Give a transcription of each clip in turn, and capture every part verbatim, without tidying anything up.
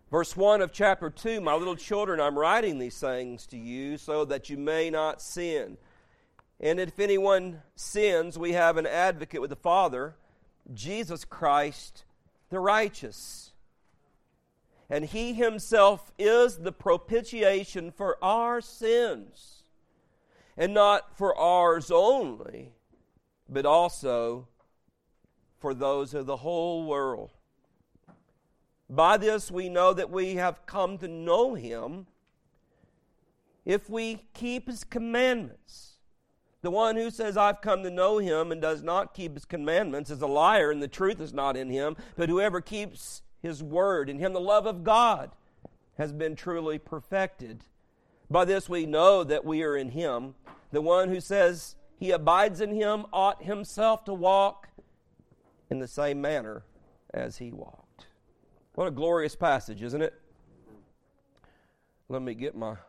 Verse one of chapter two, my little children, I'm writing these things to you so that you may not sin. And if anyone sins, we have an advocate with the Father, Jesus Christ the righteous. And he himself is the propitiation for our sins, and not for ours only, but also for those of the whole world. By this we know that we have come to know him if we keep his commandments. The one who says, I've come to know him and does not keep his commandments is a liar, and the truth is not in him. But whoever keeps his word, in him the love of God has been truly perfected. By this we know that we are in him. The one who says he abides in him ought himself to walk in the same manner as he walked. What a glorious passage, isn't it? Let me get my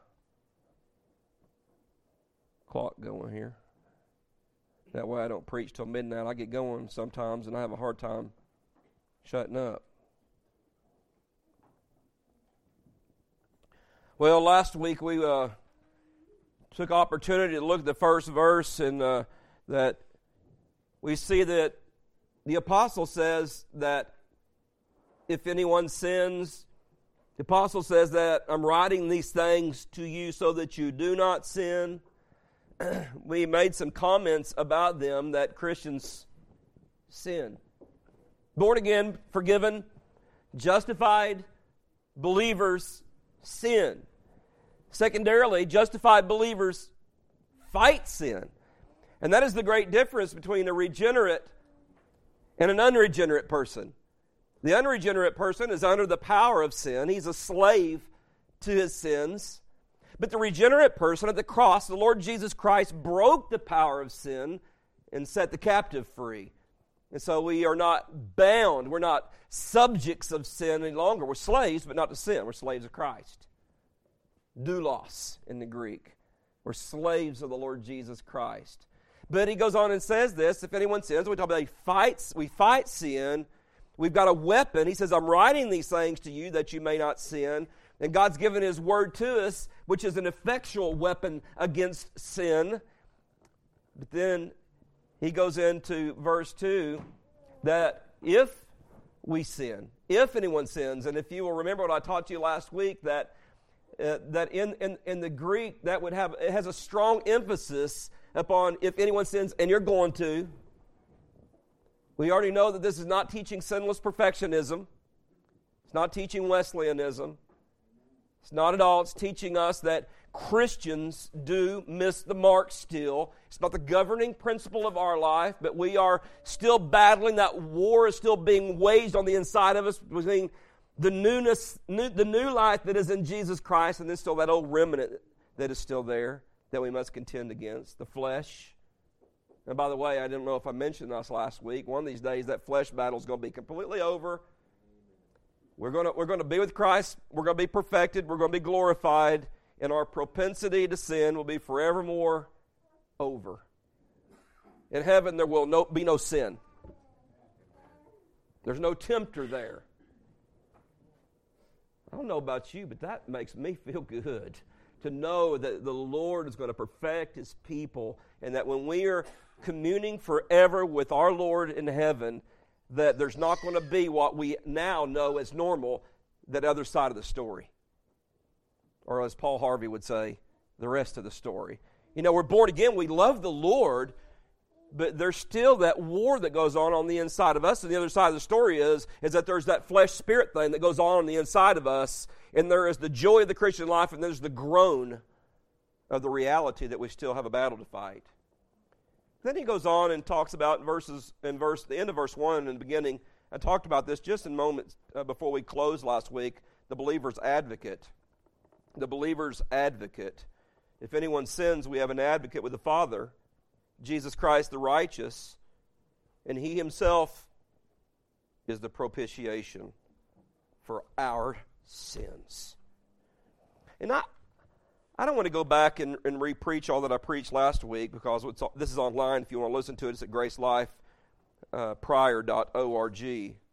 clock going here. That way I don't preach till midnight. I get going sometimes and I have a hard time shutting up. Well, last week we uh, took opportunity to look at the first verse, and uh, that we see that the apostle says that if anyone sins, the apostle says that I'm writing these things to you so that you do not sin. We made some comments about them, that Christians sin. Born again, forgiven, justified believers sin. Secondarily, justified believers fight sin. And that is the great difference between a regenerate and an unregenerate person. The unregenerate person is under the power of sin. He's a slave to his sins. But the regenerate person at the cross, the Lord Jesus Christ, broke the power of sin and set the captive free. And so we are not bound. We're not subjects of sin any longer. We're slaves, but not to sin. We're slaves of Christ. Doulos in the Greek. We're slaves of the Lord Jesus Christ. But he goes on and says this, if anyone sins, we talk about he fights, we fight sin. We've got a weapon. He says, I'm writing these things to you that you may not sin. And God's given his word to us, which is an effectual weapon against sin. But then he goes into verse two, that if we sin, if anyone sins, and if you will remember what I taught you last week, that uh, that in, in, in the Greek, that would have, it has a strong emphasis upon if anyone sins, and you're going to. We already know that this is not teaching sinless perfectionism. It's not teaching Wesleyanism. It's not at all. It's teaching us that Christians do miss the mark still. It's not the governing principle of our life, but we are still battling. That war is still being waged on the inside of us between the newness, new, the new life that is in Jesus Christ, and then still that old remnant that is still there that we must contend against, the flesh. And by the way, I didn't know if I mentioned this last week. One of these days, that flesh battle is going to be completely over. We're going to, we're going to be with Christ. We're going to be perfected. We're going to be glorified. And our propensity to sin will be forevermore over. In heaven, there will no, be no sin. There's no tempter there. I don't know about you, but that makes me feel good to know that the Lord is going to perfect his people, and that when we are communing forever with our Lord in heaven, that there's not going to be what we now know as normal, that other side of the story. Or as Paul Harvey would say, the rest of the story. You know, we're born again, we love the Lord, but there's still that war that goes on on the inside of us. And the other side of the story is, is that there's that flesh-spirit thing that goes on on the inside of us. And there is the joy of the Christian life, and there's the groan of the reality that we still have a battle to fight. Then he goes on and talks about verses in verse the end of verse one and the beginning. I talked about this just in moments uh, before we closed last week. The believer's advocate. The believer's advocate. If anyone sins, we have an advocate with the Father, Jesus Christ the righteous, and he himself is the propitiation for our sins. And I, I don't want to go back and, and re-preach all that I preached last week, because it's, this is online if you want to listen to it. It's at gracelife prior dot org.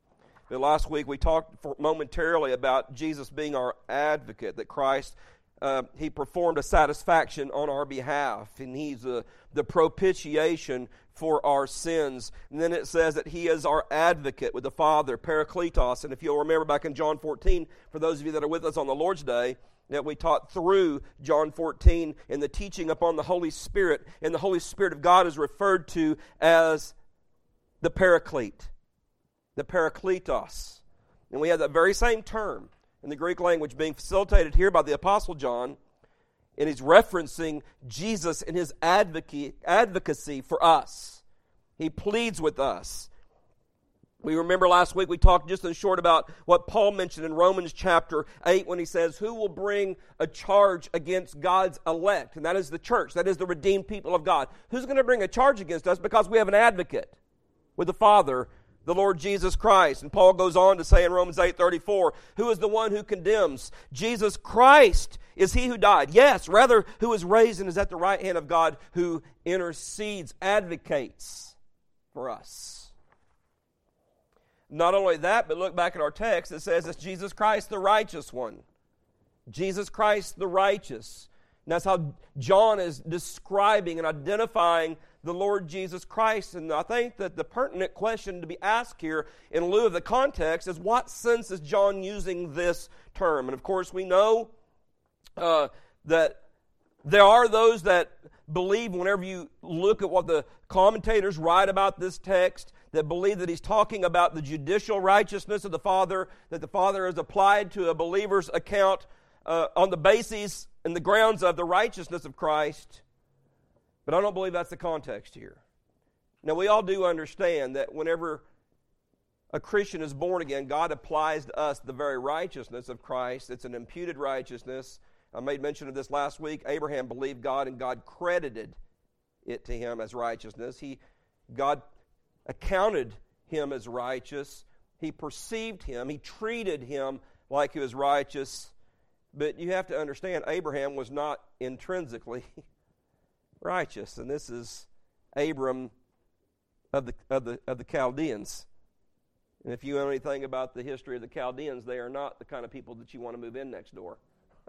But last week we talked for momentarily about Jesus being our advocate, that Christ, uh, He performed a satisfaction on our behalf, and He's uh, the propitiation for our sins. And then it says that He is our advocate with the Father, Parakletos. And if you'll remember back in John fourteen, for those of you that are with us on the Lord's Day, that we taught through John fourteen in the teaching upon the Holy Spirit, and the Holy Spirit of God is referred to as the Paraclete, the Parakletos. And we have that very same term in the Greek language being facilitated here by the Apostle John, and he's referencing Jesus and His advocacy, advocacy for us. He pleads with us. We remember last week we talked just in short about what Paul mentioned in Romans chapter eight when he says, who will bring a charge against God's elect? And that is the church. That is the redeemed people of God. Who's going to bring a charge against us? Because we have an advocate with the Father, the Lord Jesus Christ. And Paul goes on to say in Romans eight thirty-four, who is the one who condemns? Jesus Christ is He who died. Yes, rather, who is raised and is at the right hand of God, who intercedes, advocates for us. Not only that, but look back at our text. It says it's Jesus Christ, the righteous one. Jesus Christ, the righteous. And that's how John is describing and identifying the Lord Jesus Christ. And I think that the pertinent question to be asked here in lieu of the context is, what sense is John using this term? And of course we know uh, that there are those that believe, whenever you look at what the commentators write about this text, that believe that he's talking about the judicial righteousness of the Father, that the Father is applied to a believer's account uh, on the basis and the grounds of the righteousness of Christ. But I don't believe that's the context here. Now, we all do understand that whenever a Christian is born again, God applies to us the very righteousness of Christ. It's an imputed righteousness. I made mention of this last week. Abraham believed God, and God credited it to him as righteousness. He, God accounted him as righteous. He perceived him. He treated him like he was righteous. But you have to understand, Abraham was not intrinsically righteous. And this is Abram of the, of the, of the Chaldeans. And if you know anything about the history of the Chaldeans, they are not the kind of people that you want to move in next door.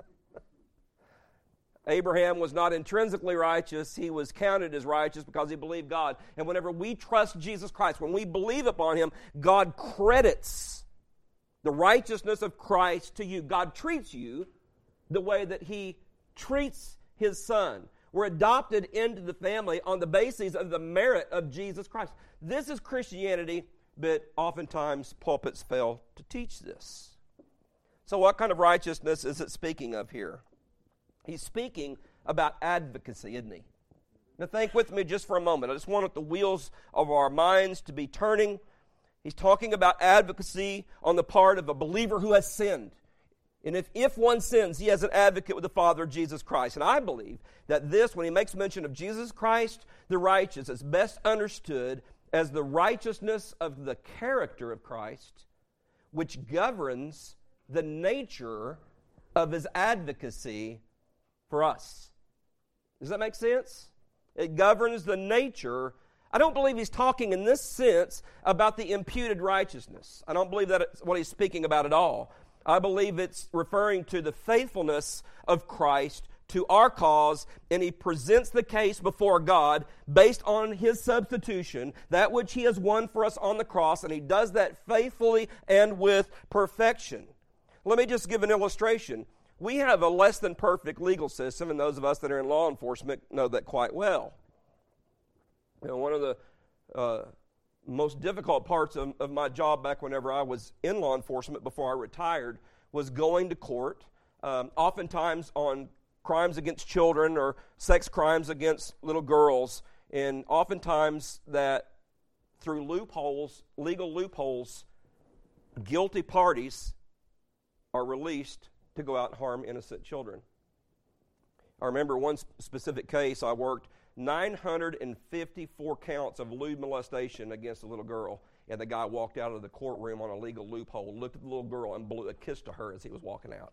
Abraham was not intrinsically righteous. He was counted as righteous because he believed God. And whenever we trust Jesus Christ, when we believe upon Him, God credits the righteousness of Christ to you. God treats you the way that He treats His Son. We're adopted into the family on the basis of the merit of Jesus Christ. This is Christianity, but oftentimes pulpits fail to teach this. So what kind of righteousness is it speaking of here? He's speaking about advocacy, isn't he? Now think with me just for a moment. I just want the wheels of our minds to be turning. He's talking about advocacy on the part of a believer who has sinned. And if, if one sins, he has an advocate with the Father, Jesus Christ. And I believe that this, when he makes mention of Jesus Christ, the righteous, is best understood as the righteousness of the character of Christ, which governs the nature of His advocacy for us. Does that make sense? It governs the nature. I don't believe he's talking in this sense about the imputed righteousness. I don't believe that's what he's speaking about at all. I believe it's referring to the faithfulness of Christ to our cause, and he presents the case before God based on his substitution, that which he has won for us on the cross, and he does that faithfully and with perfection. Let me just give an illustration. We have a less than perfect legal system, and those of us that are in law enforcement know that quite well. You know, one of the uh, most difficult parts of, of my job back whenever I was in law enforcement before I retired was going to court, um, oftentimes on crimes against children or sex crimes against little girls, and oftentimes that through loopholes, legal loopholes, guilty parties are released to go out and harm innocent children. I remember one specific case I worked, nine hundred fifty-four counts of lewd molestation against a little girl, and the guy walked out of the courtroom on a legal loophole, looked at the little girl, and blew a kiss to her as he was walking out.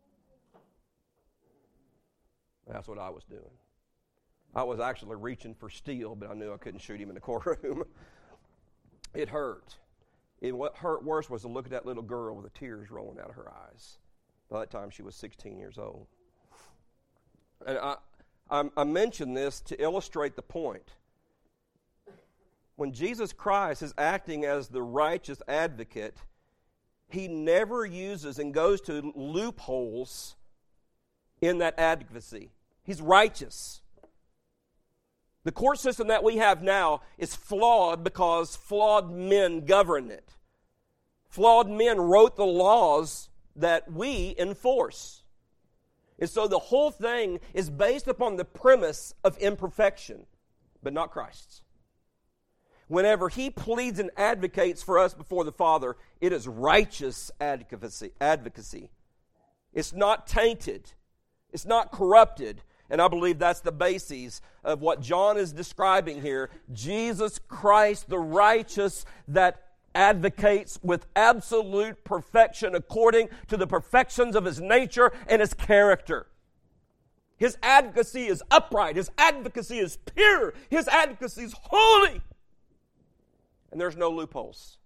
That's what I was doing. I was actually reaching for steel, but I knew I couldn't shoot him in the courtroom. It hurt. And what hurt worse was to look at that little girl with the tears rolling out of her eyes. By that time, she was sixteen years old. And I, I, I mention this to illustrate the point. When Jesus Christ is acting as the righteous advocate, he never uses and goes to loopholes in that advocacy. He's righteous. The court system that we have now is flawed because flawed men govern it. Flawed men wrote the laws that we enforce. And so the whole thing is based upon the premise of imperfection, but not Christ's. Whenever he pleads and advocates for us before the Father, it is righteous advocacy. advocacy. It's not tainted. It's not corrupted. And I believe that's the basis of what John is describing here. Jesus Christ, the righteous that advocates with absolute perfection according to the perfections of his nature and his character. His advocacy is upright. His advocacy is pure. His advocacy is holy. And there's no loopholes.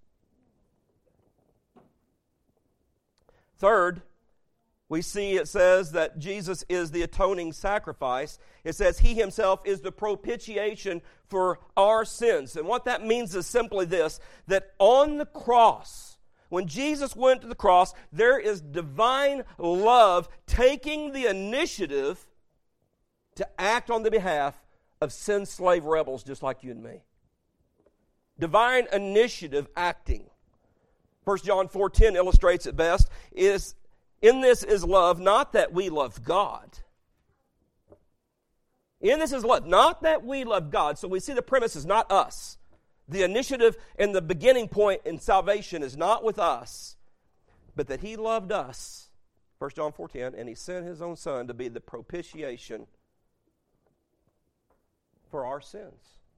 Third, we see it says that Jesus is the atoning sacrifice. It says he himself is the propitiation for our sins. And what that means is simply this, that on the cross, when Jesus went to the cross, there is divine love taking the initiative to act on the behalf of sin-slave rebels just like you and me. Divine initiative acting. First John four ten illustrates it best. Is in this is love, not that we love God. In this is love, not that we love God. So we see the premise is not us. The initiative and the beginning point in salvation is not with us, but that he loved us. First John four ten, and he sent his own Son to be the propitiation for our sins.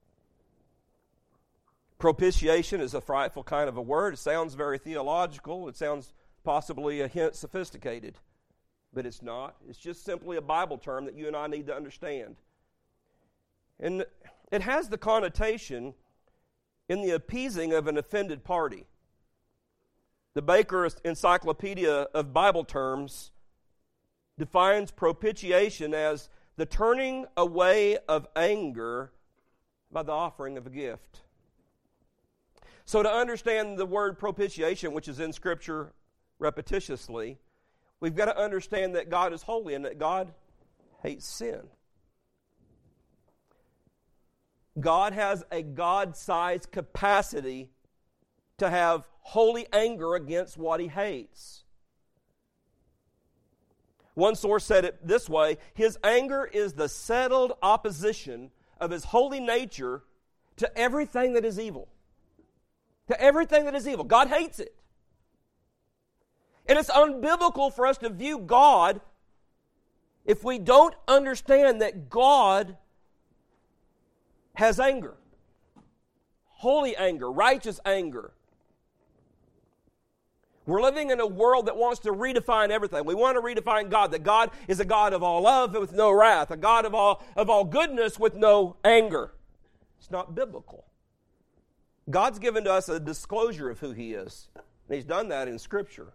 Propitiation is a frightful kind of a word. It sounds very theological. It sounds possibly a hint sophisticated. But it's not. It's just simply a Bible term that you and I need to understand. And it has the connotation in the appeasing of an offended party. The Baker Encyclopedia of Bible Terms defines propitiation as the turning away of anger by the offering of a gift. So to understand the word propitiation, which is in Scripture repetitiously, we've got to understand that God is holy and that God hates sin. God has a God-sized capacity to have holy anger against what he hates. One source said it this way, his anger is the settled opposition of his holy nature to everything that is evil. To everything that is evil. God hates it. And it's unbiblical for us to view God if we don't understand that God has anger. Holy anger, righteous anger. We're living in a world that wants to redefine everything. We want to redefine God, that God is a God of all love with no wrath, a God of all, of all goodness with no anger. It's not biblical. God's given to us a disclosure of who he is. And he's done that in Scripture.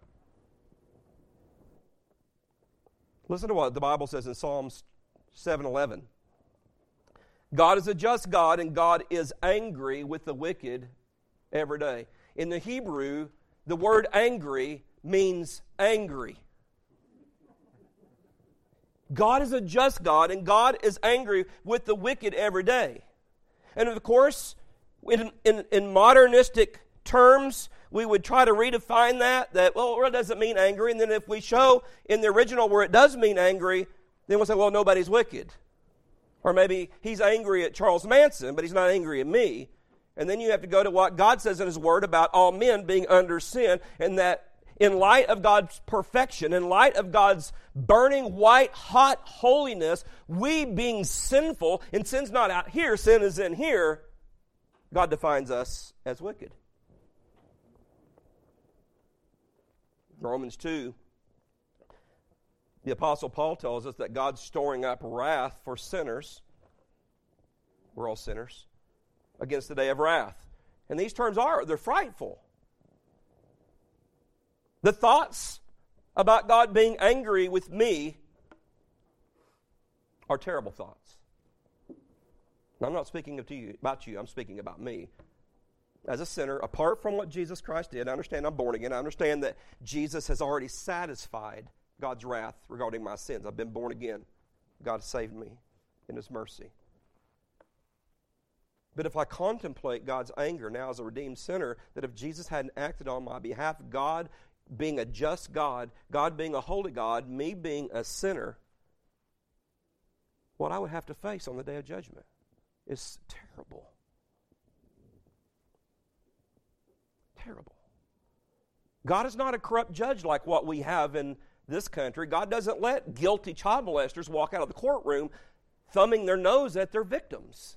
Listen to what the Bible says in Psalms seven eleven. God is a just God, and God is angry with the wicked every day. In the Hebrew, the word angry means angry. God is a just God, and God is angry with the wicked every day. And of course, in, in, in modernistic terms, we would try to redefine that, that, well, it doesn't mean angry. And then if we show in the original where it does mean angry, then we'll say, well, nobody's wicked. Or maybe he's angry at Charles Manson, but he's not angry at me. And then you have to go to what God says in his word about all men being under sin, and that in light of God's perfection, in light of God's burning white hot holiness, we being sinful, and sin's not out here, sin is in here, God defines us as wicked. Romans two, the Apostle Paul tells us that God's storing up wrath for sinners. We're all sinners. Against the day of wrath. And these terms are, they're frightful. The thoughts about God being angry with me are terrible thoughts. Now, I'm not speaking to you, about you, I'm speaking about me. As a sinner, apart from what Jesus Christ did, I understand I'm born again. I understand that Jesus has already satisfied God's wrath regarding my sins. I've been born again. God saved me in His mercy. But if I contemplate God's anger now as a redeemed sinner, that if Jesus hadn't acted on my behalf, God being a just God, God being a holy God, me being a sinner, what I would have to face on the day of judgment is terrible. Terrible. God is not a corrupt judge like what we have in this country. God doesn't let guilty child molesters walk out of the courtroom thumbing their nose at their victims.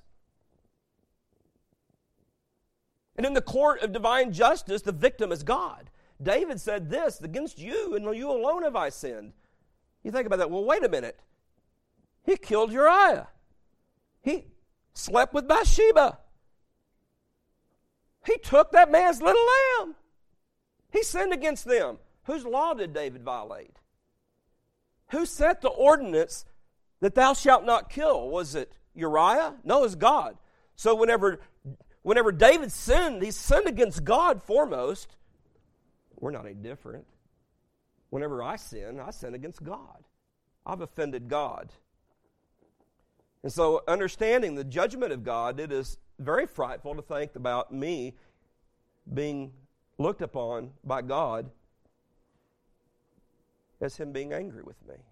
And in the court of divine justice, the victim is God. David said this, against you and you alone have I sinned. You think about that, well, wait a minute. He killed Uriah. He slept with Bathsheba. He took that man's little lamb. He sinned against them. Whose law did David violate? Who set the ordinance that thou shalt not kill? Was it Uriah? No, it was God. So whenever, whenever David sinned, he sinned against God foremost. We're not any different. Whenever I sin, I sin against God. I've offended God. And so understanding the judgment of God, it is very frightful to think about me being looked upon by God as Him being angry with me.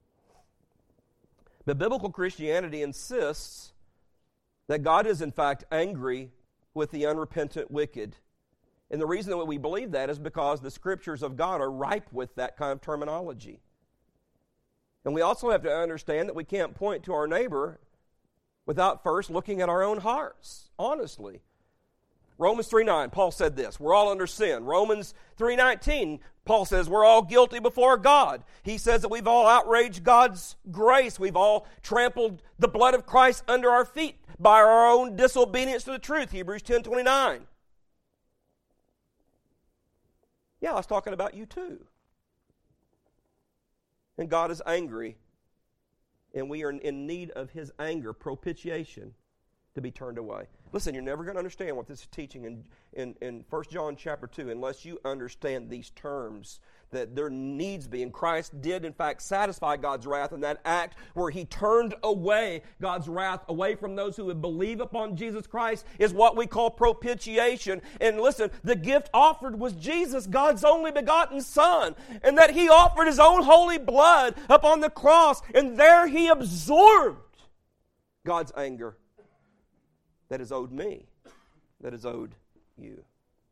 But biblical Christianity insists that God is in fact angry with the unrepentant wicked. And the reason that we believe that is because the Scriptures of God are ripe with that kind of terminology. And we also have to understand that we can't point to our neighbor without first looking at our own hearts, honestly. Romans three nine, Paul said this, we're all under sin. Romans three nineteen, Paul says we're all guilty before God. He says that we've all outraged God's grace. We've all trampled the blood of Christ under our feet by our own disobedience to the truth. Hebrews ten twenty-nine. Yeah, I was talking about you too. And God is angry, and we are in need of His anger, propitiation, to be turned away. Listen, you're never going to understand what this is teaching in, in, in First John chapter two unless you understand these terms, that there needs be. And Christ did, in fact, satisfy God's wrath in that act where He turned away God's wrath away from those who would believe upon Jesus Christ is what we call propitiation. And listen, the gift offered was Jesus, God's only begotten Son, and that He offered His own holy blood upon the cross, and there He absorbed God's anger that is owed me, that is owed you.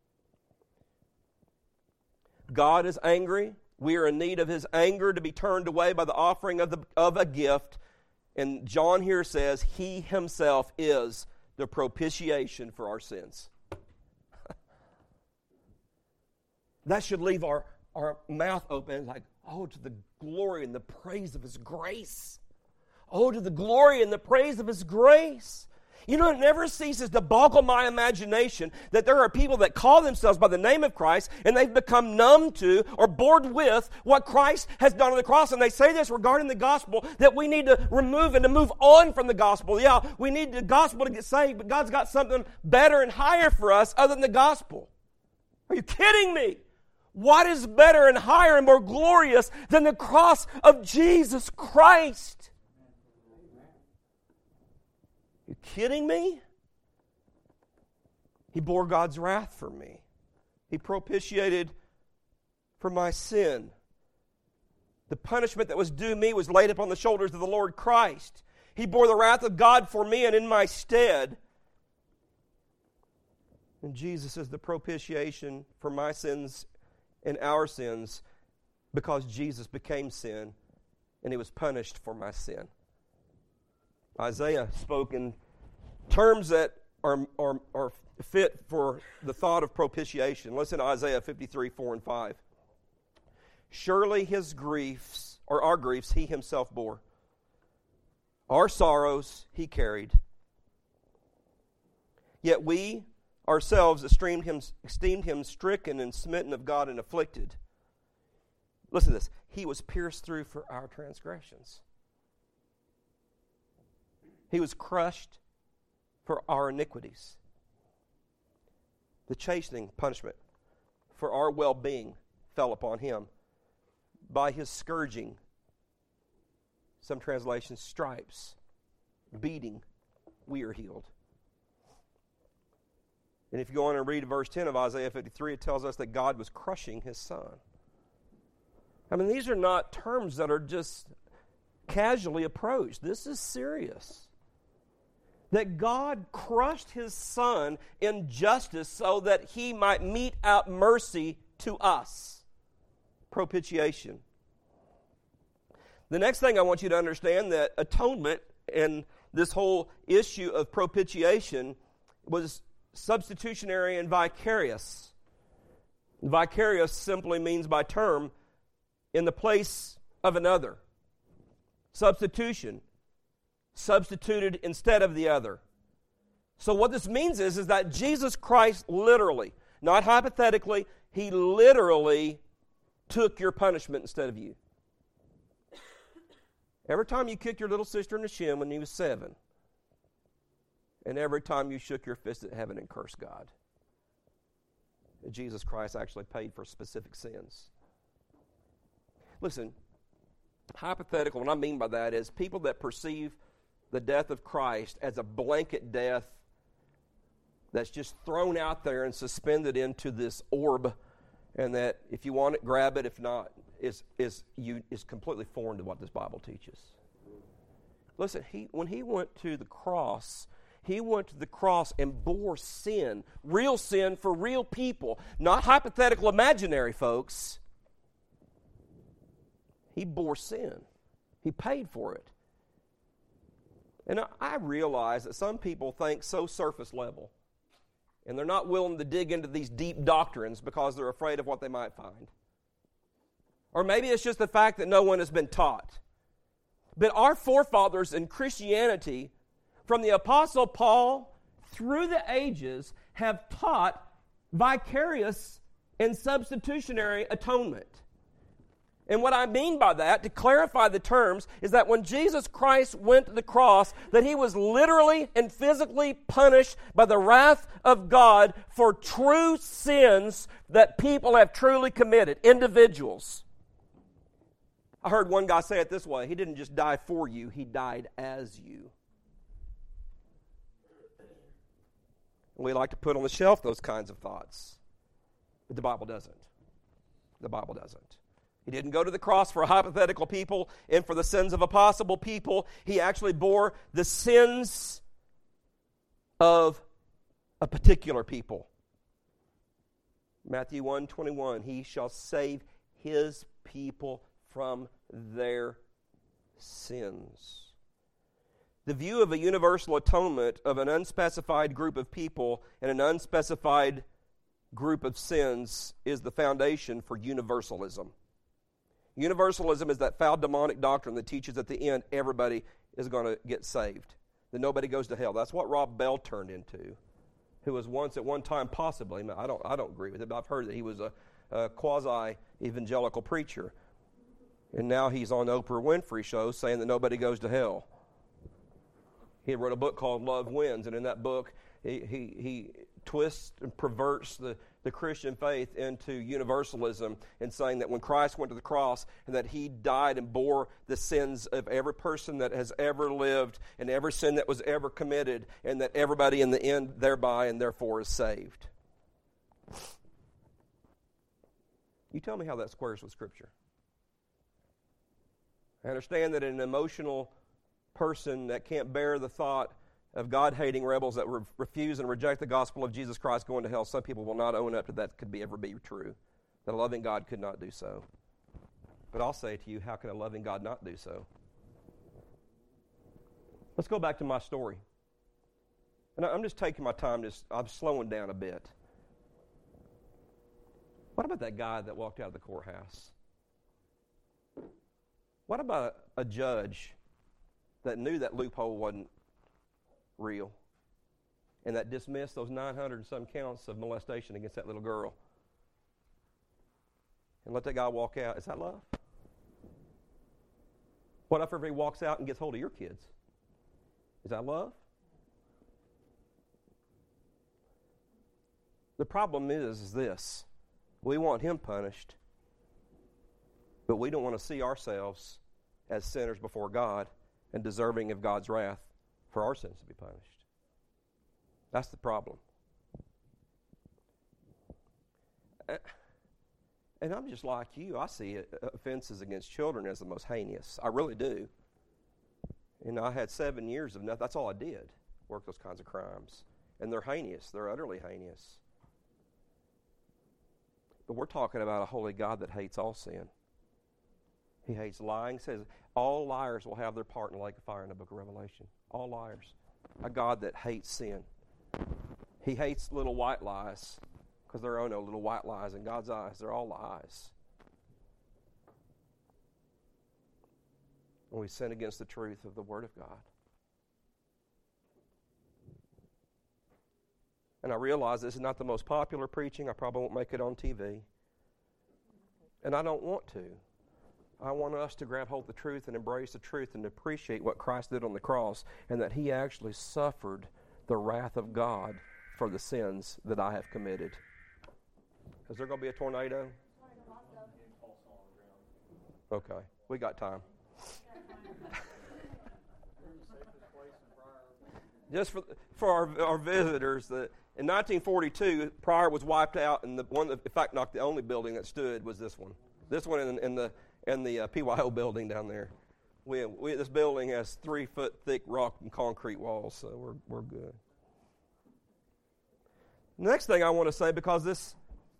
God is angry. We are in need of His anger to be turned away by the offering of, the, of a gift. And John here says He Himself is the propitiation for our sins. That should leave our, our mouth open like, oh, to the glory and the praise of His grace. Oh, to the glory and the praise of His grace. You know, it never ceases to boggle my imagination that there are people that call themselves by the name of Christ and they've become numb to or bored with what Christ has done on the cross. And they say this regarding the gospel, that we need to remove and to move on from the gospel. Yeah, we need the gospel to get saved, but God's got something better and higher for us other than the gospel. Are you kidding me? What is better and higher and more glorious than the cross of Jesus Christ? You kidding me? He bore God's wrath for me. He propitiated for my sin. The punishment that was due me was laid upon the shoulders of the Lord Christ. He bore the wrath of God for me and in my stead. And Jesus is the propitiation for my sins and our sins because Jesus became sin and He was punished for my sin. Isaiah spoke in terms that are, are, are fit for the thought of propitiation. Listen to Isaiah fifty-three, four and five. Surely His griefs, or our griefs, He Himself bore. Our sorrows He carried. Yet we ourselves esteemed him, esteemed him stricken and smitten of God and afflicted. Listen to this. He was pierced through for our transgressions. He was crushed for our iniquities. The chastening punishment for our well-being fell upon him. By his scourging, some translations, stripes, beating, we are healed. And if you go on and read verse ten of Isaiah fifty-three, it tells us that God was crushing his son. I mean, these are not terms that are just casually approached. This is serious. That God crushed his son in justice so that he might mete out mercy to us. Propitiation. The next thing I want you to understand, that atonement and this whole issue of propitiation was substitutionary and vicarious. Vicarious simply means by term, in the place of another. Substitution. Substituted instead of the other. So what this means is, is that Jesus Christ literally, not hypothetically, he literally took your punishment instead of you. Every time you kicked your little sister in the shin when he was seven, and every time you shook your fist at heaven and cursed God, Jesus Christ actually paid for specific sins. Listen, hypothetical, what I mean by that is people that perceive the death of Christ as a blanket death that's just thrown out there and suspended into this orb, and that if you want it, grab it, if not, is is you is completely foreign to what this Bible teaches. Listen, he when he went to the cross, he went to the cross and bore sin, real sin for real people, not hypothetical, imaginary folks. He bore sin. He paid for it. And I realize that some people think so surface level, and they're not willing to dig into these deep doctrines because they're afraid of what they might find. Or maybe it's just the fact that no one has been taught. But our forefathers in Christianity, from the Apostle Paul through the ages, have taught vicarious and substitutionary atonement. And what I mean by that, to clarify the terms, is that when Jesus Christ went to the cross, that he was literally and physically punished by the wrath of God for true sins that people have truly committed, individuals. I heard one guy say it this way: he didn't just die for you, he died as you. We like to put on the shelf those kinds of thoughts, but the Bible doesn't. The Bible doesn't. He didn't go to the cross for hypothetical people and for the sins of a possible people. He actually bore the sins of a particular people. Matthew one twenty-one, he shall save his people from their sins. The view of a universal atonement of an unspecified group of people and an unspecified group of sins is the foundation for universalism. Universalism is that foul demonic doctrine that teaches at the end everybody is going to get saved, that nobody goes to hell. That's what Rob Bell turned into, who was once at one time possibly, I don't, I don't agree with it, but I've heard that he was a, a quasi-evangelical preacher. And now he's on Oprah Winfrey show saying that nobody goes to hell. He wrote a book called Love Wins, and in that book he, he, he twists and perverts the the Christian faith into universalism, and saying that when Christ went to the cross and that he died and bore the sins of every person that has ever lived and every sin that was ever committed, and that everybody in the end thereby and therefore is saved. You tell me how that squares with Scripture. I understand that an emotional person that can't bear the thought of God-hating rebels that re- refuse and reject the gospel of Jesus Christ going to hell, some people will not own up to that could be ever be true, that a loving God could not do so. But I'll say to you, how can a loving God not do so? Let's go back to my story. And I'm just taking my time, just I'm slowing down a bit. What about that guy that walked out of the courthouse? What about a judge that knew that loophole wasn't real, and that dismissed those nine hundred and some counts of molestation against that little girl? and let that guy walk out. Is that love? What if everybody walks out and gets hold of your kids? Is that love? The problem is, is this. We want him punished, but we don't want to see ourselves as sinners before God and deserving of God's wrath for our sins to be punished. That's the problem. And I'm just like you. I see offenses against children as the most heinous. I really do. You know, I had seven years of nothing. That's all I did, work those kinds of crimes. And they're heinous. They're utterly heinous. But we're talking about a holy God that hates all sin. He hates lying. He says all liars will have their part in the lake of fire in the book of Revelation. All liars. A God that hates sin. He hates little white lies because there are no little white lies in God's eyes. They're all lies. And we sin against the truth of the Word of God. And I realize this is not the most popular preaching. I probably won't make it on T V. And I don't want to. I want us to grab hold of the truth and embrace the truth and appreciate what Christ did on the cross and that He actually suffered the wrath of God for the sins that I have committed. Is there going to be a tornado? Okay, we got time. Just for for our, our visitors, the, in nineteen forty-two, Pryor was wiped out, and the one, that, in fact, not the only building that stood was this one. This one in, in the in the uh, P Y O building down there. We, we this building has three foot thick rock and concrete walls, so we're we're good. The next thing I want to say, because this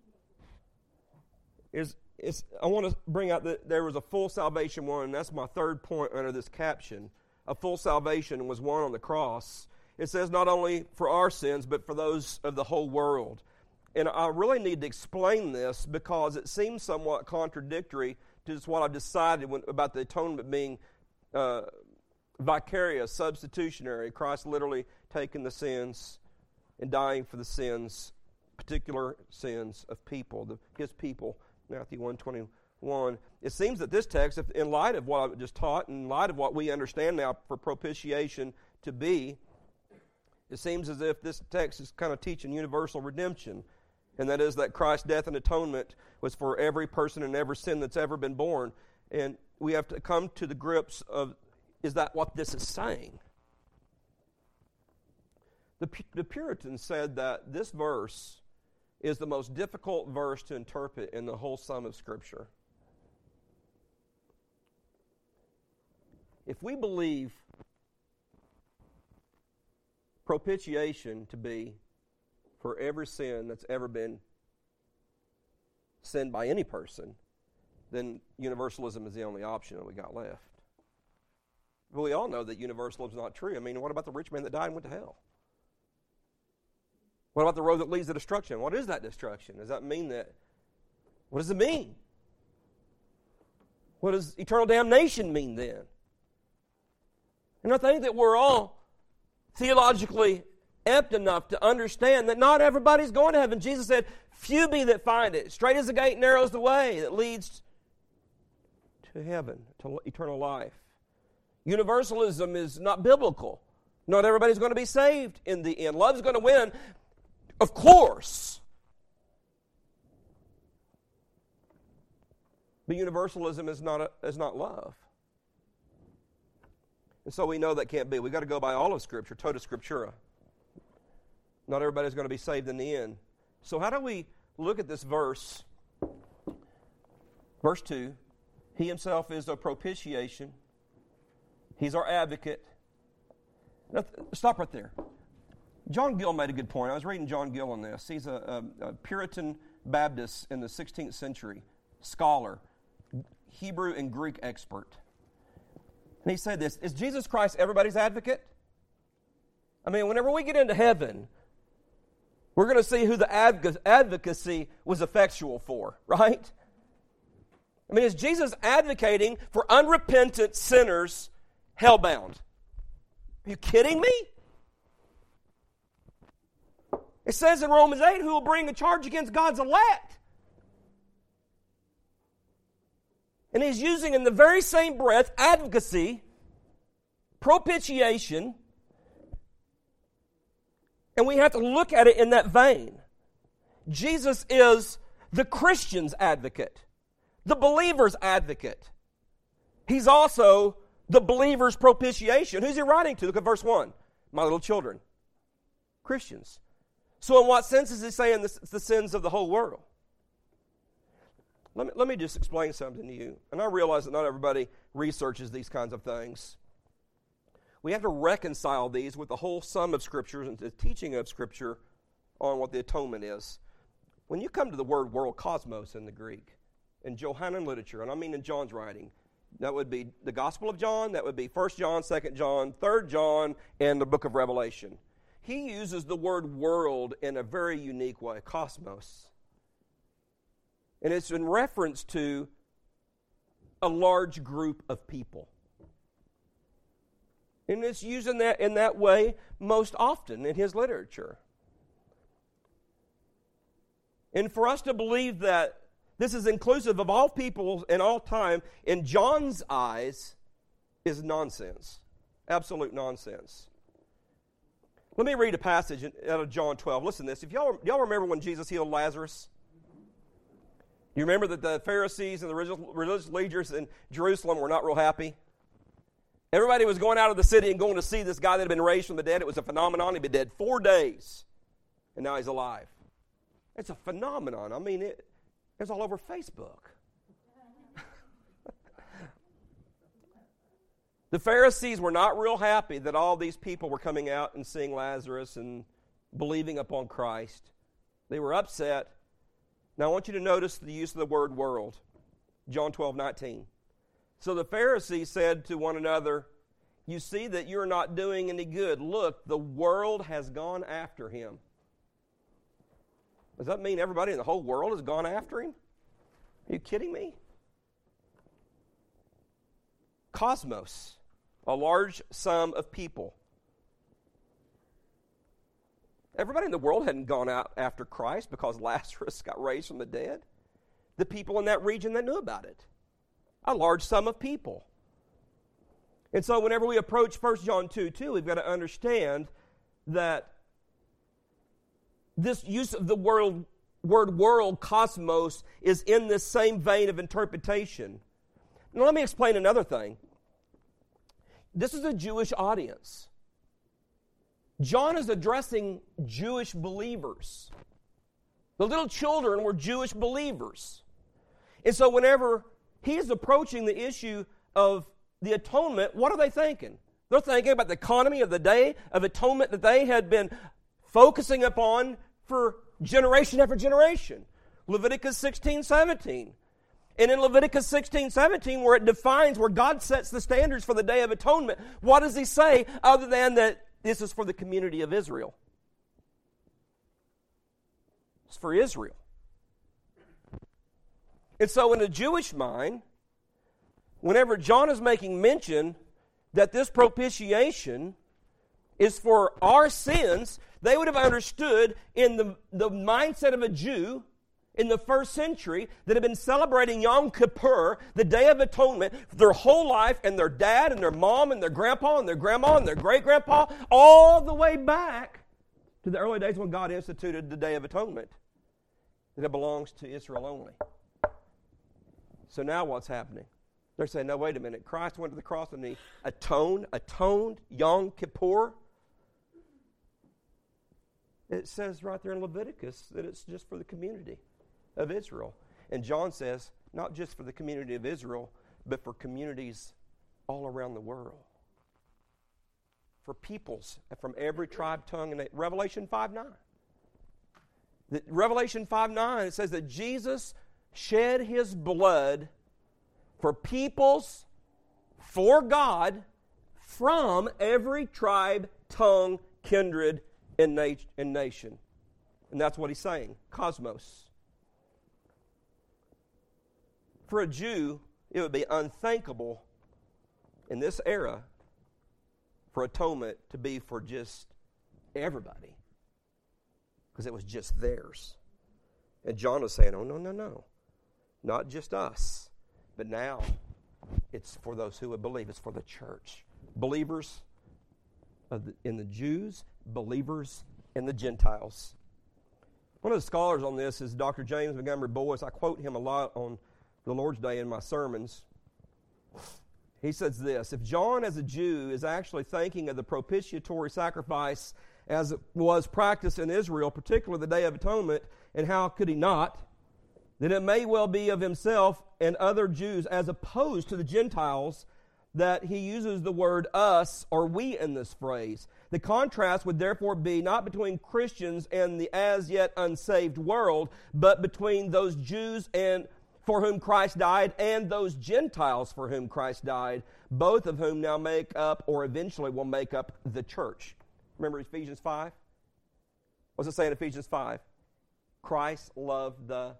is is I want to bring out that there was a full salvation won, and that's my third point under this caption. A full salvation was won on the cross. It says not only for our sins, but for those of the whole world. And I really need to explain this because it seems somewhat contradictory to just what I've decided when, about the atonement being uh, vicarious, substitutionary. Christ literally taking the sins and dying for the sins, particular sins of people, the, His people, Matthew one twenty-one. It seems that this text, if, in light of what I just taught, in light of what we understand now for propitiation to be, it seems as if this text is kind of teaching universal redemption. And that is that Christ's death and atonement was for every person and every sin that's ever been born. And we have to come to the grips of, is that what this is saying? The, the Puritans said that this verse is the most difficult verse to interpret in the whole sum of Scripture. If we believe propitiation to be for every sin that's ever been sinned by any person, then universalism is the only option that we got left. But we all know that universalism is not true. I mean, what about the rich man that died and went to hell? What about the road that leads to destruction? What is that destruction? Does that mean that, what does it mean? What does eternal damnation mean then? And I think that we're all theologically apt enough to understand that not everybody's going to heaven. Jesus said, few be that find it. Straight is the gate, narrow is the way that leads to heaven, to eternal life. Universalism is not biblical. Not everybody's going to be saved in the end. Love's going to win, of course. But universalism is not, a, is not love. And so we know that can't be. We've got to go by all of Scripture, tota scriptura. Not everybody's going to be saved in the end. So how do we look at this verse? Verse two, He Himself is a propitiation. He's our advocate. Now, stop right there. John Gill made a good point. I was reading John Gill on this. He's a, a, a Puritan Baptist in the sixteenth century, scholar, Hebrew and Greek expert. And he said this, is Jesus Christ everybody's advocate? I mean, whenever we get into heaven, we're going to see who the advocacy was effectual for, right? I mean, is Jesus advocating for unrepentant sinners hellbound? Are you kidding me? It says in Romans eight, who will bring a charge against God's elect? And he's using in the very same breath advocacy, propitiation, and we have to look at it in that vein. Jesus is the Christian's advocate, the believer's advocate. He's also the believer's propitiation. Who's he writing to? Look at verse one. My little children. Christians. So in what sense is he saying this, the sins of the whole world? Let me, let me just explain something to you. And I realize that not everybody researches these kinds of things. We have to reconcile these with the whole sum of Scriptures and the teaching of Scripture on what the atonement is. When you come to the word world, cosmos in the Greek, in Johannine literature, and I mean in John's writing, that would be the Gospel of John, that would be First John, Second John, Third John, and the book of Revelation. He uses the word world in a very unique way, cosmos. And it's in reference to a large group of people. And it's used in that, in that way most often in his literature. And for us to believe that this is inclusive of all people and all time, in John's eyes, is nonsense. Absolute nonsense. Let me read a passage out of John twelve. Listen to this. If y'all, y'all remember when Jesus healed Lazarus? You remember that the Pharisees and the religious leaders in Jerusalem were not real happy? Everybody was going out of the city and going to see this guy that had been raised from the dead. It was a phenomenon. He'd been dead four days, and now he's alive. It's a phenomenon. I mean, it, it's all over Facebook. The Pharisees were not real happy that all these people were coming out and seeing Lazarus and believing upon Christ. They were upset. Now, I want you to notice the use of the word world. John twelve nineteen. So the Pharisees said to one another, you see that you're not doing any good. Look, the world has gone after him. Does that mean everybody in the whole world has gone after him? Are you kidding me? Cosmos, a large sum of people. Everybody in the world hadn't gone out after Christ because Lazarus got raised from the dead. The people in that region that knew about it. A large sum of people. And so whenever we approach First John two two, we've got to understand that this use of the word, word world, cosmos, is in this same vein of interpretation. Now let me explain another thing. This is a Jewish audience. John is addressing Jewish believers. The little children were Jewish believers. And so whenever he's approaching the issue of the atonement, what are they thinking? They're thinking about the economy of the day of atonement that they had been focusing upon for generation after generation. Leviticus sixteen seventeen. And in Leviticus sixteen seventeen, where it defines, where God sets the standards for the Day of Atonement, what does he say other than that this is for the community of Israel? It's for Israel. And so in the Jewish mind, whenever John is making mention that this propitiation is for our sins, they would have understood in the, the mindset of a Jew in the first century that had been celebrating Yom Kippur, the Day of Atonement, their whole life, and their dad and their mom and their grandpa and their grandma and their great-grandpa, all the way back to the early days when God instituted the Day of Atonement. That it belongs to Israel only. So now what's happening? They're saying, no, wait a minute. Christ went to the cross and he atoned, atoned, Yom Kippur. It says right there in Leviticus that it's just for the community of Israel. And John says, not just for the community of Israel, but for communities all around the world. For peoples from every tribe, tongue, and Revelation five nine. The, Revelation five nine, it says that Jesus shed his blood for peoples, for God, from every tribe, tongue, kindred, and, nat- and nation. And that's what he's saying, cosmos. For a Jew, it would be unthinkable in this era for atonement to be for just everybody, because it was just theirs. And John was saying, oh, no, no, no. Not just us, But now, it's for those who would believe. It's for the church. Believers of the, in the Jews, believers in the Gentiles. One of the scholars on this is Doctor James Montgomery Boyce. I quote him a lot on the Lord's Day in my sermons. He says this: if John as a Jew is actually thinking of the propitiatory sacrifice as it was practiced in Israel, particularly the Day of Atonement, and how could he not, then it may well be of himself and other Jews as opposed to the Gentiles that he uses the word us or we in this phrase. The contrast would therefore be not between Christians and the as yet unsaved world, but between those Jews and for whom Christ died and those Gentiles for whom Christ died, both of whom now make up or eventually will make up the church. Remember Ephesians five? What's it say in Ephesians five? Christ loved the,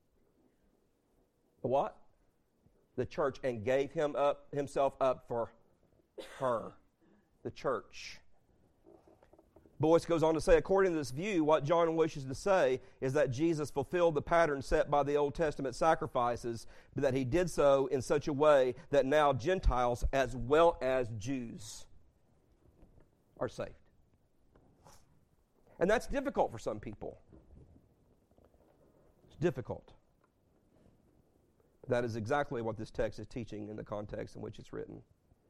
the what? The church, and gave him up himself up for her, the church. Boyce goes on to say, according to this view, what John wishes to say is that Jesus fulfilled the pattern set by the Old Testament sacrifices, but that he did so in such a way that now Gentiles as well as Jews are saved. And that's difficult for some people. It's difficult. That is exactly what this text is teaching in the context in which it's written.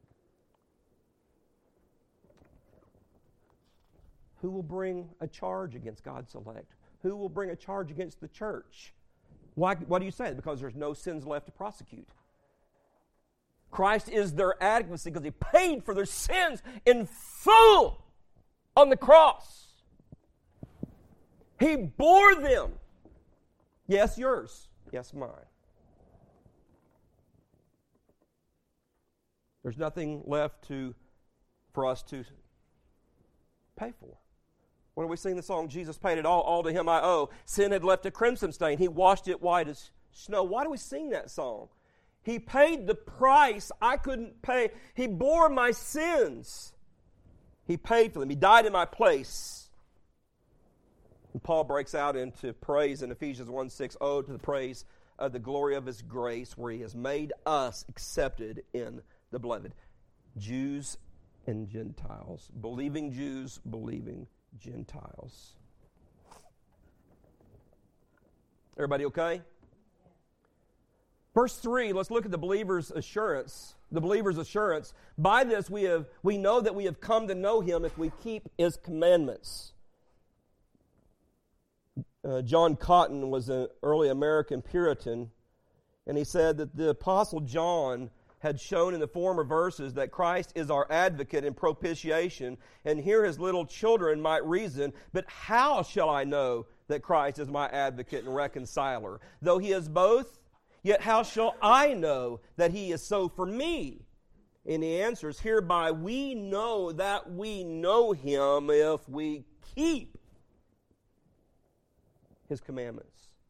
Who will bring a charge against God's elect? Who will bring a charge against the church? Why, why do you say it? Because there's no sins left to prosecute. Christ is their adequacy because he paid for their sins in full on the cross. He bore them. Yes, yours. Yes, mine. There's nothing left to for us to pay for. When we sing the song, Jesus paid it all, all to him I owe. Sin had left a crimson stain. He washed it white as snow. Why do we sing that song? He paid the price I couldn't pay. He bore my sins. He paid for them. He died in my place. And Paul breaks out into praise in Ephesians one six, oh, to the praise of the glory of his grace, where he has made us accepted in the beloved. Jews and Gentiles. Believing Jews, believing Gentiles. Everybody okay? Verse three, let's look at the believer's assurance. The believer's assurance. By this we have we know that we have come to know him if we keep his commandments. Uh, John Cotton was an early American Puritan, and he said that the Apostle John had shown in the former verses that Christ is our advocate in propitiation, and here his little children might reason, but how shall I know that Christ is my advocate and reconciler? Though he is both, yet how shall I know that he is so for me? And he answers, hereby we know that we know him if we keep his commandments.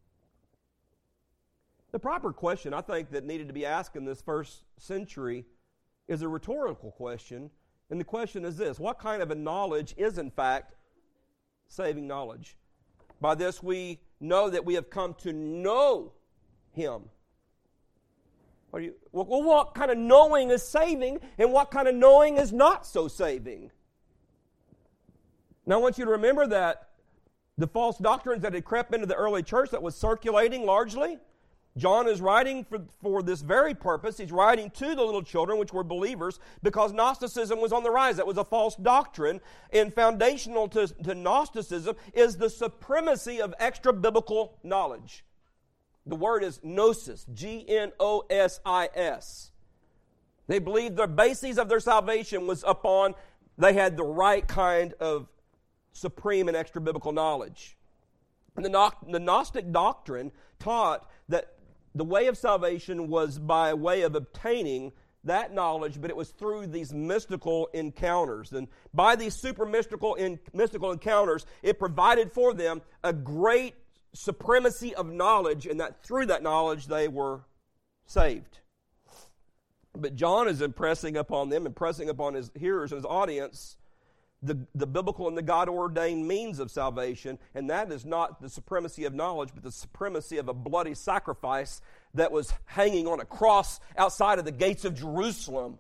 The proper question, I think, that needed to be asked in this first century is a rhetorical question. And the question is this: what kind of a knowledge is, in fact, saving knowledge? By this we know that we have come to know him. What do you, well, what kind of knowing is saving, and what kind of knowing is not so saving? Now I want you to remember that the false doctrines that had crept into the early church that was circulating largely, John is writing for, for this very purpose. He's writing to the little children, which were believers, because Gnosticism was on the rise. That was a false doctrine. And foundational to, to Gnosticism is the supremacy of extra-biblical knowledge. The word is gnosis, G N O S I S. They believed the basis of their salvation was upon they had the right kind of supreme and extra-biblical knowledge. And the, the Gnostic doctrine taught that the way of salvation was by way of obtaining that knowledge, but it was through these mystical encounters. And by these super mystical, in, mystical encounters, it provided for them a great supremacy of knowledge, and that through that knowledge they were saved. But John is impressing upon them, impressing upon his hearers and his audience, the, the biblical and the God-ordained means of salvation, and that is not the supremacy of knowledge, but the supremacy of a bloody sacrifice that was hanging on a cross outside of the gates of Jerusalem.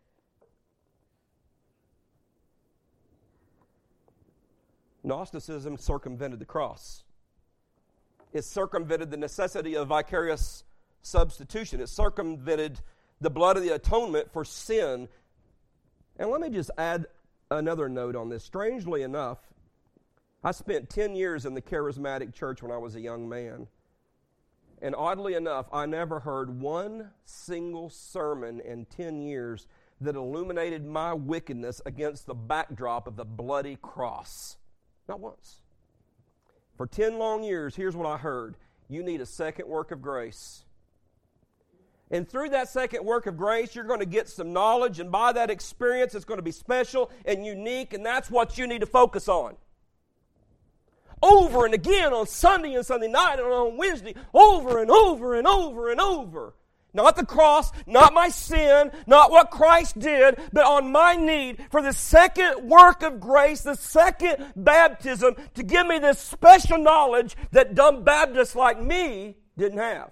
Gnosticism circumvented the cross. It circumvented the necessity of vicarious substitution. It circumvented the blood of the atonement for sin. And let me just add another note on this. Strangely enough, I spent ten years in the charismatic church when I was a young man. And oddly enough, I never heard one single sermon in ten years that illuminated my wickedness against the backdrop of the bloody cross. Not once. For ten long years, here's what I heard. You need a second work of grace. And through that second work of grace, you're going to get some knowledge, and by that experience, it's going to be special and unique, and that's what you need to focus on. Over and again on Sunday and Sunday night and on Wednesday, over and over and over and over. Not the cross, not my sin, not what Christ did, but on my need for the second work of grace, the second baptism, to give me this special knowledge that dumb Baptists like me didn't have.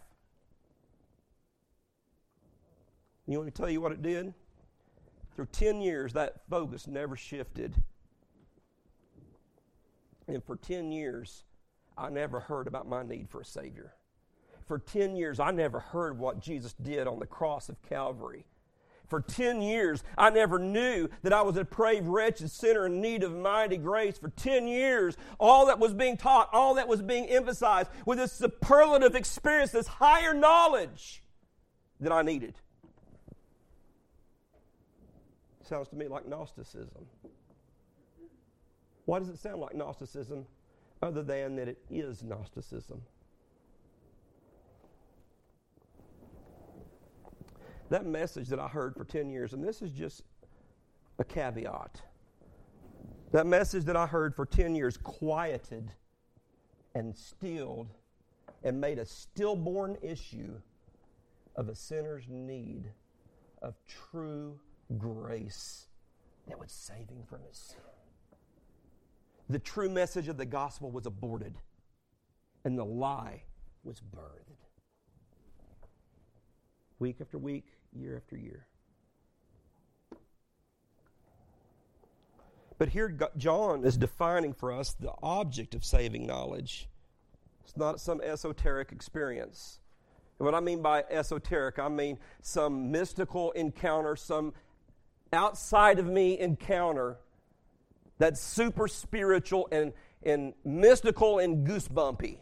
You want me to tell you what it did? Through ten years, that focus never shifted. And for ten years, I never heard about my need for a Savior. For ten years, I never heard what Jesus did on the cross of Calvary. For ten years, I never knew that I was a depraved, wretched sinner in need of mighty grace. For ten years, all that was being taught, all that was being emphasized was this superlative experience, this higher knowledge that I needed. Sounds to me like Gnosticism. Why does it sound like Gnosticism other than that it is Gnosticism? That message that I heard for ten years, and this is just a caveat, that message that I heard for ten years quieted and stilled and made a stillborn issue of a sinner's need of true grace that would save him from his sin. The true message of the gospel was aborted, and the lie was birthed. Week after week, year after year. But here John is defining for us the object of saving knowledge. It's not some esoteric experience. And what I mean by esoteric, I mean some mystical encounter, some outside of me encounter that's super spiritual and, and mystical and goosebumpy.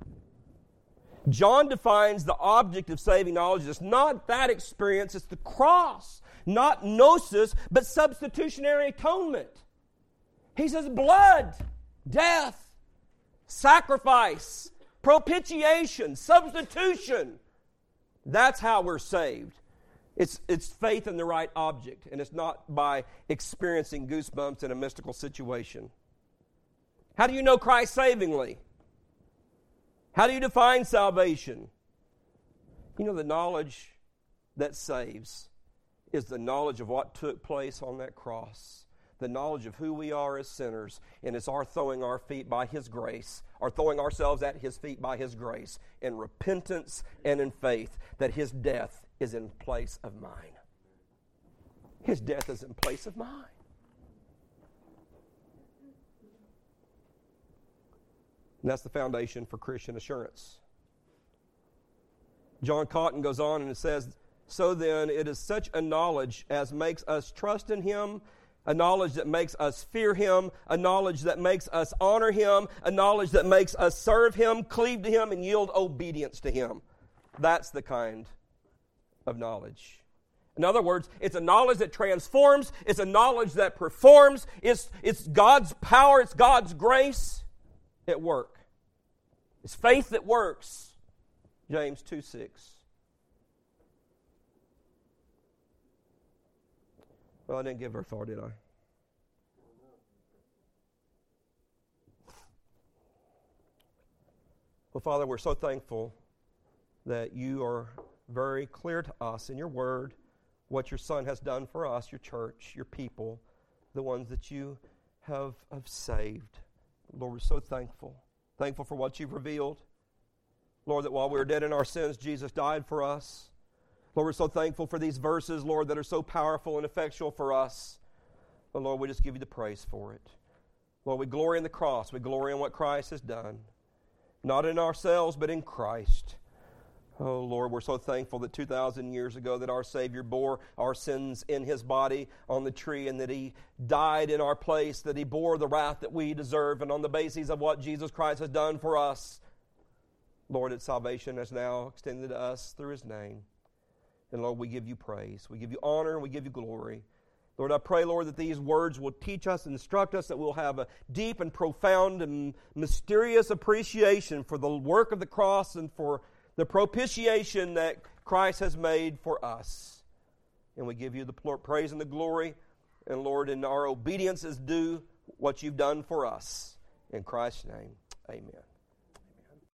John defines the object of saving knowledge as not that experience, it's the cross. Not gnosis, but substitutionary atonement. He says blood, death, sacrifice, propitiation, substitution. That's how we're saved. It's, it's faith in the right object, and it's not by experiencing goosebumps in a mystical situation. How do you know Christ savingly? How do you define salvation? You know, the knowledge that saves is the knowledge of what took place on that cross, the knowledge of who we are as sinners, and it's our throwing our feet by His grace, or throwing ourselves at His feet by His grace, in repentance and in faith that His death is in place of mine. His death is in place of mine. And that's the foundation for Christian assurance. John Cotton goes on and it says, so then it is such a knowledge as makes us trust in Him, a knowledge that makes us fear Him, a knowledge that makes us honor Him, a knowledge that makes us serve Him, cleave to Him, and yield obedience to Him. That's the kind of knowledge. In other words, it's a knowledge that transforms, it's a knowledge that performs, it's, it's God's power, it's God's grace at work. It's faith that works. James two six. Well, I didn't get very far, did I? Well, Father, we're so thankful that you are very clear to us in your word what your Son has done for us, your church, your people, the ones that you have, have saved. Lord, we're so thankful. Thankful for what you've revealed. Lord, that while we were dead in our sins, Jesus died for us. Lord, we're so thankful for these verses, Lord, that are so powerful and effectual for us. But Lord, we just give you the praise for it. Lord, we glory in the cross. We glory in what Christ has done. Not in ourselves, but in Christ. Oh, Lord, we're so thankful that two thousand years ago that our Savior bore our sins in His body on the tree, and that He died in our place, that He bore the wrath that we deserve, and on the basis of what Jesus Christ has done for us, Lord, that salvation is now extended to us through His name. And Lord, we give you praise. We give you honor, and we give you glory. Lord, I pray, Lord, that these words will teach us and instruct us, that we'll have a deep and profound and mysterious appreciation for the work of the cross and for the propitiation that Christ has made for us. And we give you the praise and the glory. And Lord, in our obedience is due what you've done for us. In Christ's name, amen.